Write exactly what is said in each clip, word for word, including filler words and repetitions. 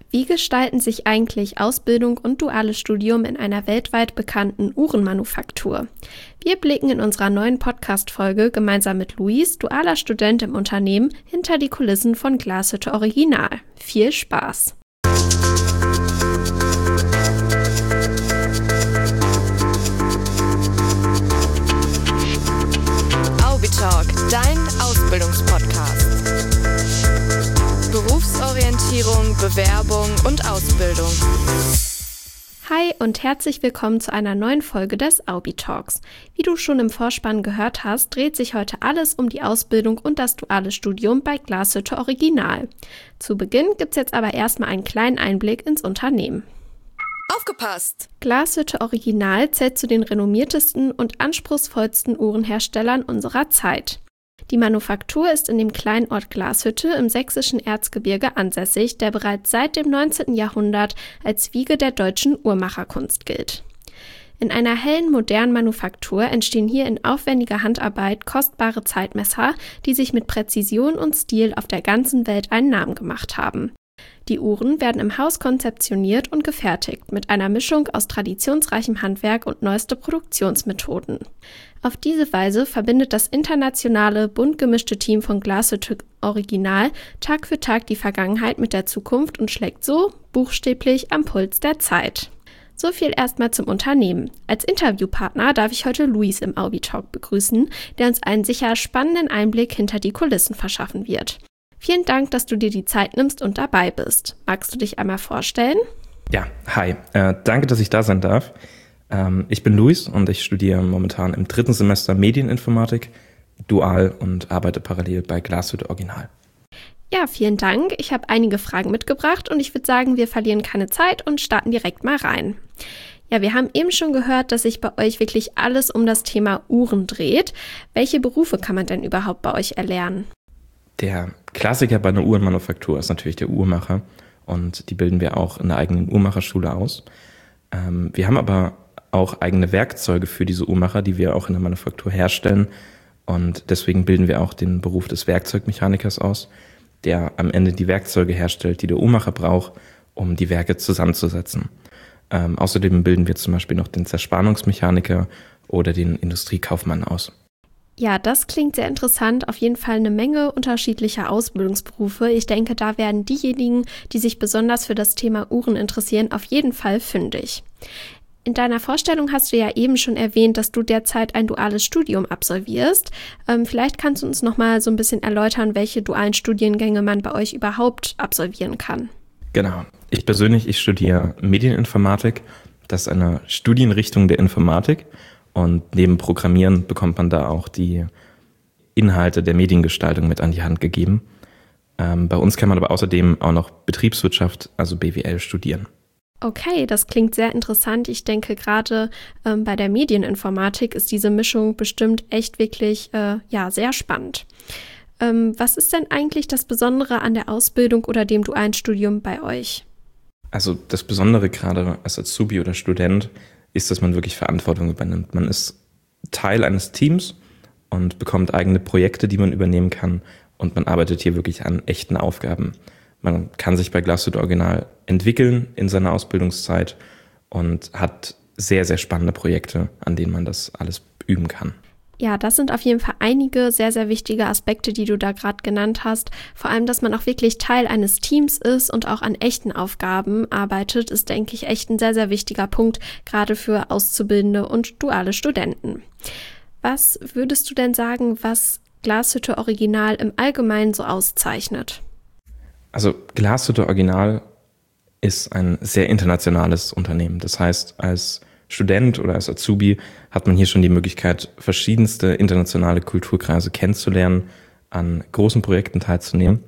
Wie gestalten sich eigentlich Ausbildung und duales Studium in einer weltweit bekannten Uhrenmanufaktur? Wir blicken in unserer neuen Podcast-Folge gemeinsam mit Luis, dualer Student im Unternehmen, hinter die Kulissen von Glashütte Original. Viel Spaß! Talk, dein Ausbildungspodcast. Berufsorientierung, Bewerbung und Ausbildung. Hi und herzlich willkommen zu einer neuen Folge des Aubi Talks. Wie du schon im Vorspann gehört hast, dreht sich heute alles um die Ausbildung und das duale Studium bei Glashütte Original. Zu Beginn gibt's jetzt aber erstmal einen kleinen Einblick ins Unternehmen. Aufgepasst! Glashütte Original zählt zu den renommiertesten und anspruchsvollsten Uhrenherstellern unserer Zeit. Die Manufaktur ist in dem kleinen Ort Glashütte im sächsischen Erzgebirge ansässig, der bereits seit dem neunzehnten Jahrhundert als Wiege der deutschen Uhrmacherkunst gilt. In einer hellen, modernen Manufaktur entstehen hier in aufwendiger Handarbeit kostbare Zeitmesser, die sich mit Präzision und Stil auf der ganzen Welt einen Namen gemacht haben. Die Uhren werden im Haus konzeptioniert und gefertigt, mit einer Mischung aus traditionsreichem Handwerk und neueste Produktionsmethoden. Auf diese Weise verbindet das internationale, bunt gemischte Team von Glashütte Original Tag für Tag die Vergangenheit mit der Zukunft und schlägt so buchstäblich am Puls der Zeit. So viel erstmal zum Unternehmen. Als Interviewpartner darf ich heute Luis im Aubi Talk begrüßen, der uns einen sicher spannenden Einblick hinter die Kulissen verschaffen wird. Vielen Dank, dass du dir die Zeit nimmst und dabei bist. Magst du dich einmal vorstellen? Ja, hi. Äh, danke, dass ich da sein darf. Ähm, ich bin Luis und ich studiere momentan im dritten Semester Medieninformatik, dual und arbeite parallel bei Glashütte Original. Ja, vielen Dank. Ich habe einige Fragen mitgebracht und ich würde sagen, wir verlieren keine Zeit und starten direkt mal rein. Ja, wir haben eben schon gehört, dass sich bei euch wirklich alles um das Thema Uhren dreht. Welche Berufe kann man denn überhaupt bei euch erlernen? Der Klassiker bei einer Uhrenmanufaktur ist natürlich der Uhrmacher und die bilden wir auch in der eigenen Uhrmacherschule aus. Ähm, wir haben aber auch eigene Werkzeuge für diese Uhrmacher, die wir auch in der Manufaktur herstellen und deswegen bilden wir auch den Beruf des Werkzeugmechanikers aus, der am Ende die Werkzeuge herstellt, die der Uhrmacher braucht, um die Werke zusammenzusetzen. Ähm, außerdem bilden wir zum Beispiel noch den Zerspannungsmechaniker oder den Industriekaufmann aus. Ja, das klingt sehr interessant. Auf jeden Fall eine Menge unterschiedlicher Ausbildungsberufe. Ich denke, da werden diejenigen, die sich besonders für das Thema Uhren interessieren, auf jeden Fall fündig. In deiner Vorstellung hast du ja eben schon erwähnt, dass du derzeit ein duales Studium absolvierst. Ähm, vielleicht kannst du uns noch mal so ein bisschen erläutern, welche dualen Studiengänge man bei euch überhaupt absolvieren kann. Genau. Ich persönlich, ich studiere Medieninformatik. Das ist eine Studienrichtung der Informatik. Und neben Programmieren bekommt man da auch die Inhalte der Mediengestaltung mit an die Hand gegeben. Ähm, bei uns kann man aber außerdem auch noch Betriebswirtschaft, also B W L, studieren. Okay, das klingt sehr interessant. Ich denke, gerade ähm, bei der Medieninformatik ist diese Mischung bestimmt echt wirklich äh, ja, sehr spannend. Ähm, was ist denn eigentlich das Besondere an der Ausbildung oder dem dualen Studium bei euch? Also das Besondere gerade als Azubi oder Student ist, dass man wirklich Verantwortung übernimmt. Man ist Teil eines Teams und bekommt eigene Projekte, die man übernehmen kann und man arbeitet hier wirklich an echten Aufgaben. Man kann sich bei Glashütte Original entwickeln in seiner Ausbildungszeit und hat sehr, sehr spannende Projekte, an denen man das alles üben kann. Ja, das sind auf jeden Fall einige sehr, sehr wichtige Aspekte, die du da gerade genannt hast. Vor allem, dass man auch wirklich Teil eines Teams ist und auch an echten Aufgaben arbeitet, ist, denke ich, echt ein sehr, sehr wichtiger Punkt, gerade für Auszubildende und duale Studenten. Was würdest du denn sagen, was Glashütte Original im Allgemeinen so auszeichnet? Also Glashütte Original ist ein sehr internationales Unternehmen. Das heißt, als Student oder als Azubi hat man hier schon die Möglichkeit, verschiedenste internationale Kulturkreise kennenzulernen, an großen Projekten teilzunehmen.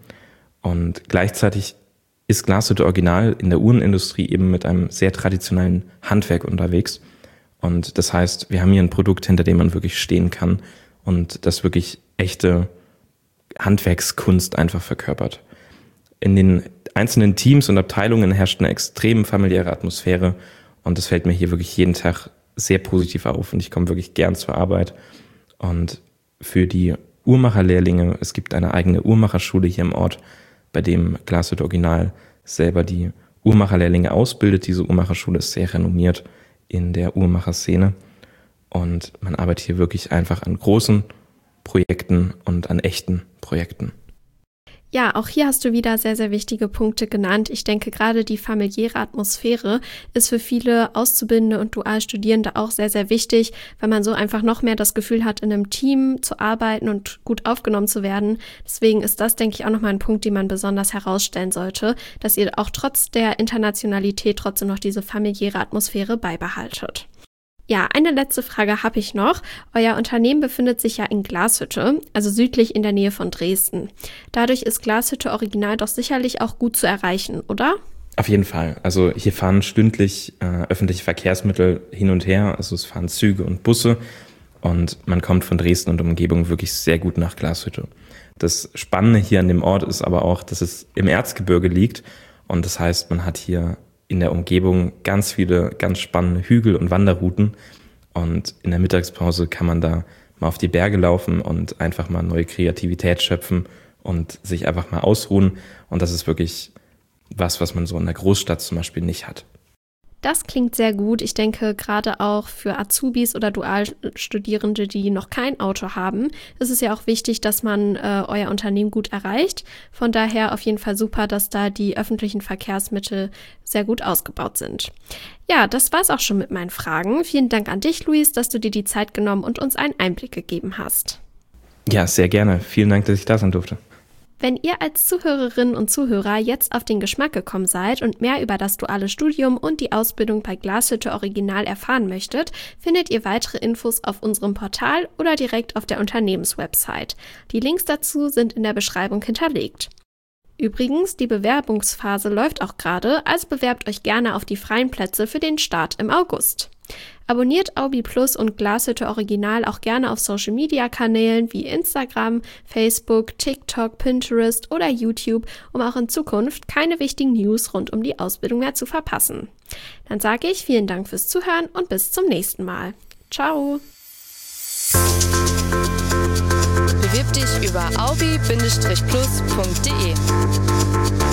Und gleichzeitig ist Glashütte Original in der Uhrenindustrie eben mit einem sehr traditionellen Handwerk unterwegs. Und das heißt, wir haben hier ein Produkt, hinter dem man wirklich stehen kann und das wirklich echte Handwerkskunst einfach verkörpert. In den einzelnen Teams und Abteilungen herrscht eine extrem familiäre Atmosphäre und das fällt mir hier wirklich jeden Tag sehr positiv auf und ich komme wirklich gern zur Arbeit. Und für die Uhrmacherlehrlinge, es gibt eine eigene Uhrmacherschule hier im Ort, bei dem Glashütte Original selber die Uhrmacherlehrlinge ausbildet. Diese Uhrmacherschule ist sehr renommiert in der Uhrmacherszene und man arbeitet hier wirklich einfach an großen Projekten und an echten Projekten. Ja, auch hier hast du wieder sehr, sehr wichtige Punkte genannt. Ich denke, gerade die familiäre Atmosphäre ist für viele Auszubildende und Dualstudierende auch sehr, sehr wichtig, weil man so einfach noch mehr das Gefühl hat, in einem Team zu arbeiten und gut aufgenommen zu werden. Deswegen ist das, denke ich, auch nochmal ein Punkt, den man besonders herausstellen sollte, dass ihr auch trotz der Internationalität trotzdem noch diese familiäre Atmosphäre beibehaltet. Ja, eine letzte Frage habe ich noch. Euer Unternehmen befindet sich ja in Glashütte, also südlich in der Nähe von Dresden. Dadurch ist Glashütte Original doch sicherlich auch gut zu erreichen, oder? Auf jeden Fall. Also hier fahren stündlich äh, öffentliche Verkehrsmittel hin und her. Also es fahren Züge und Busse und man kommt von Dresden und Umgebung wirklich sehr gut nach Glashütte. Das Spannende hier an dem Ort ist aber auch, dass es im Erzgebirge liegt und das heißt, man hat hier in der Umgebung ganz viele ganz spannende Hügel und Wanderrouten und in der Mittagspause kann man da mal auf die Berge laufen und einfach mal neue Kreativität schöpfen und sich einfach mal ausruhen und das ist wirklich was, was man so in der Großstadt zum Beispiel nicht hat. Das klingt sehr gut. Ich denke, gerade auch für Azubis oder Dualstudierende, die noch kein Auto haben, ist es ja auch wichtig, dass man äh, euer Unternehmen gut erreicht. Von daher auf jeden Fall super, dass da die öffentlichen Verkehrsmittel sehr gut ausgebaut sind. Ja, das war's auch schon mit meinen Fragen. Vielen Dank an dich, Luis, dass du dir die Zeit genommen und uns einen Einblick gegeben hast. Ja, sehr gerne. Vielen Dank, dass ich da sein durfte. Wenn ihr als Zuhörerinnen und Zuhörer jetzt auf den Geschmack gekommen seid und mehr über das duale Studium und die Ausbildung bei Glashütte Original erfahren möchtet, findet ihr weitere Infos auf unserem Portal oder direkt auf der Unternehmenswebsite. Die Links dazu sind in der Beschreibung hinterlegt. Übrigens, die Bewerbungsphase läuft auch gerade, also bewerbt euch gerne auf die freien Plätze für den Start im August. Abonniert Aubi Plus und Glashütte Original auch gerne auf Social-Media-Kanälen wie Instagram, Facebook, TikTok, Pinterest oder YouTube, um auch in Zukunft keine wichtigen News rund um die Ausbildung mehr zu verpassen. Dann sage ich vielen Dank fürs Zuhören und bis zum nächsten Mal. Ciao! Bewirb dich über aubi Bindestrich plus Punkt de.